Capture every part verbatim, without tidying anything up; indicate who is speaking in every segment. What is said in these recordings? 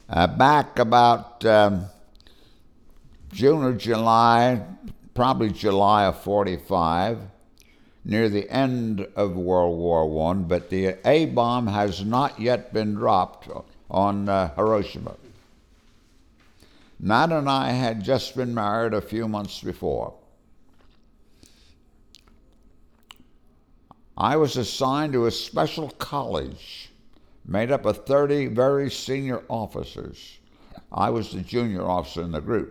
Speaker 1: Uh, back about um, June or July, probably July of forty-five, near the end of World War One, but the A-bomb has not yet been dropped on uh, Hiroshima. Nat and I had just been married a few months before. I was assigned to a special college made up of thirty very senior officers. I was the junior officer in the group.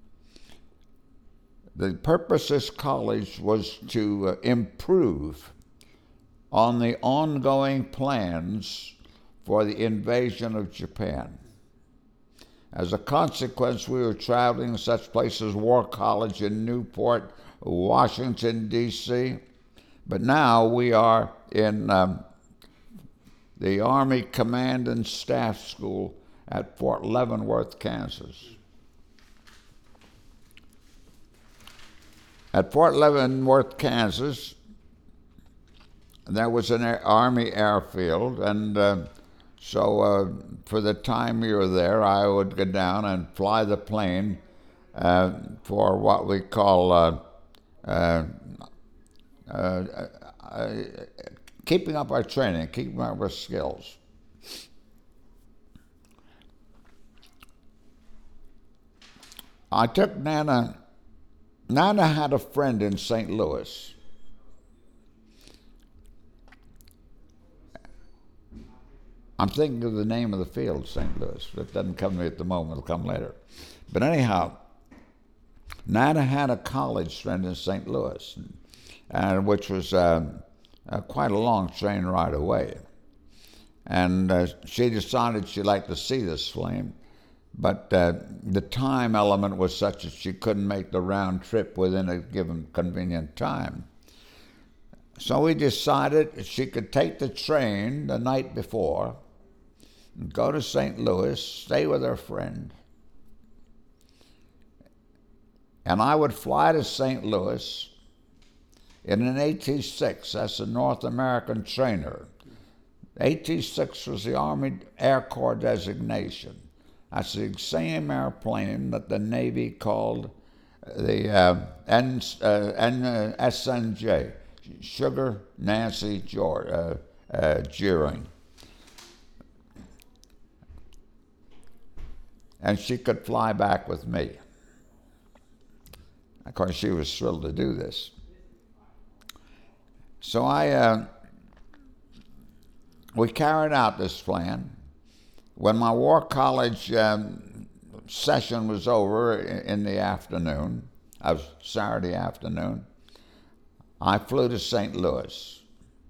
Speaker 1: The purpose of this college was to uh, improve on the ongoing plans for the invasion of Japan. As a consequence, we were traveling to such places as War College in Newport, Washington, D C, but now we are in um, the Army Command and Staff School at Fort Leavenworth, Kansas. At Fort Leavenworth, Kansas, there was an air, Army airfield, and uh, so uh, for the time we were there, I would go down and fly the plane uh, for what we call uh, uh, uh, uh, keeping up our training, keeping up our skills. I took Nana. Nana had a friend in Saint Louis. I'm thinking of the name of the field, Saint Louis. It doesn't come to me at the moment, it'll come later. But anyhow, Nana had a college friend in Saint Louis, and which was uh, uh, quite a long train ride away. And uh, she decided she'd like to see this flame, but uh, the time element was such that she couldn't make the round trip within a given convenient time. So we decided she could take the train the night before, go to Saint Louis, stay with her friend, and I would fly to Saint Louis in an A T six, that's a North American trainer. A T six was the Army Air Corps designation. That's the same airplane that the Navy called the uh, N, uh, N, uh, S N J, Sugar Nancy George, uh, uh, Jeering. And she could fly back with me. Of course, she was thrilled to do this. So I, uh, we carried out this plan. When my War College um, session was over in the afternoon, of Saturday afternoon, I flew to Saint Louis.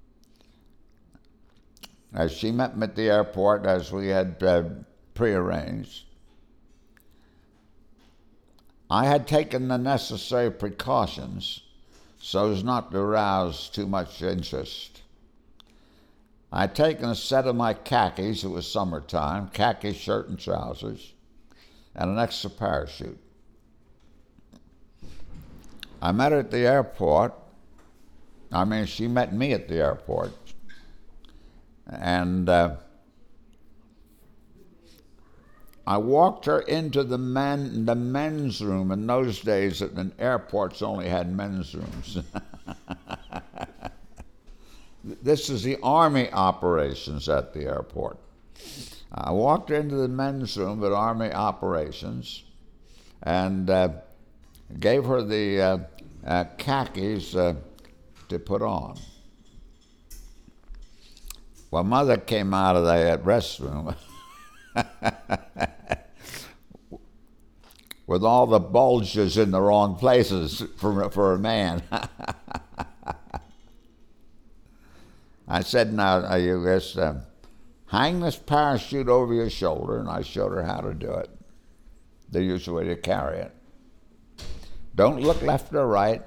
Speaker 1: As she met me at the airport, as we had uh, prearranged, I had taken the necessary precautions so as not to arouse too much interest. I had taken a set of my khakis, it was summertime, khaki shirt and trousers, and an extra parachute. I met her at the airport. I mean, she met me at the airport. And uh, I walked her into the men, the men's room. In those days, in airports only had men's rooms. This is the Army operations at the airport. I walked into the men's room at Army operations and uh, gave her the uh, uh, khakis uh, to put on. Well, Mother came out of that restroom with all the bulges in the wrong places for, for a man. I said, now, you just uh, hang this parachute over your shoulder, and I showed her how to do it, the usual way to carry it. Don't look left or right.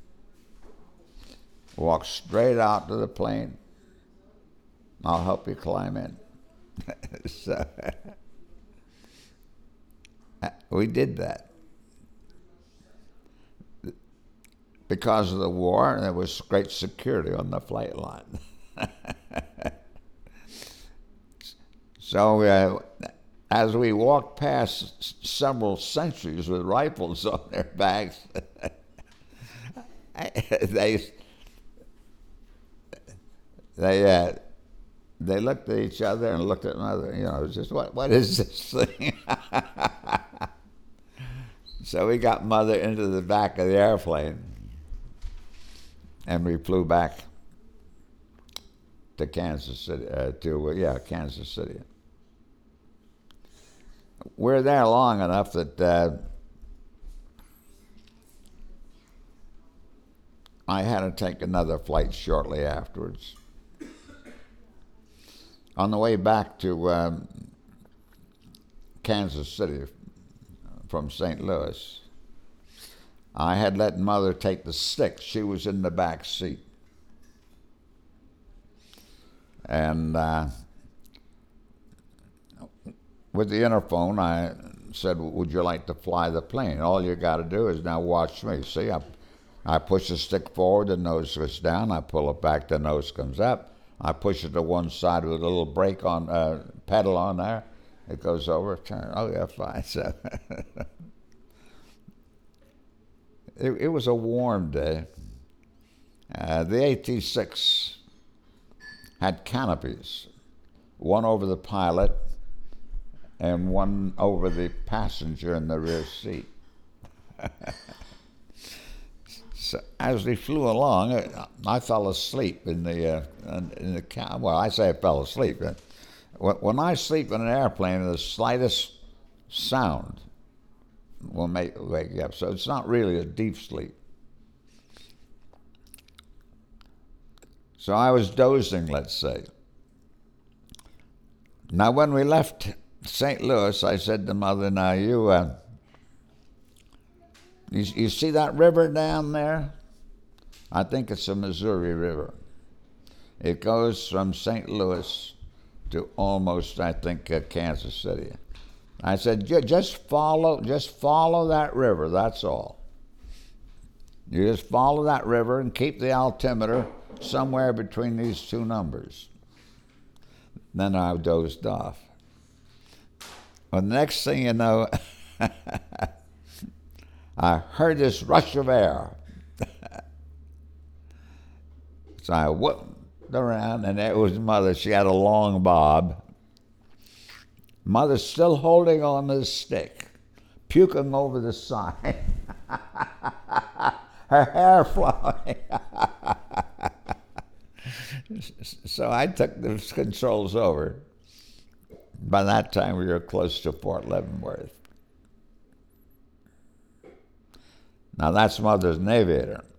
Speaker 1: Walk straight out to the plane. I'll help you climb in. So, we did that. Because of the war, there was great security on the flight line. So uh, as we walked past s- several sentries with rifles on their backs, they they uh, they looked at each other and looked at mother. You know, it was just what what is this thing? So we got mother into the back of the airplane, and we flew back to Kansas City. Uh, to uh, yeah, Kansas City. We're there long enough that uh, I had to take another flight shortly afterwards. On the way back to um, Kansas City from Saint Louis, I had let mother take the stick. She was in the back seat. And uh, with the interphone, I said, would you like to fly the plane? All you got to do is now watch me. See, I, I push the stick forward, the nose goes down. I pull it back, the nose comes up. I push it to one side with a little brake on, uh, pedal on there. It goes over, turn. Oh, yeah, fine. So it, it was a warm day. Uh, the A T six had canopies, one over the pilot and one over the passenger in the rear seat. So as we flew along, I fell asleep in the uh, in the ca- well. I say I fell asleep. When I sleep in an airplane, the slightest sound will make wake you up. So it's not really a deep sleep. So I was dozing, let's say. Now, when we left Saint Louis, I said to mother, "Now you." Uh, You, you see that river down there? I think it's the Missouri River. It goes from Saint Louis to almost, I think, uh, Kansas City. I said, just follow, just follow that river. That's all. You just follow that river and keep the altimeter somewhere between these two numbers. Then I dozed off. Well, the next thing you know, I heard this rush of air. So I whipped around, and it was mother. She had a long bob. Mother's still holding on to the stick, puking over the side. Her hair flowing. So I took the controls over. By that time, we were close to Fort Leavenworth. Now, that's mother's an aviator.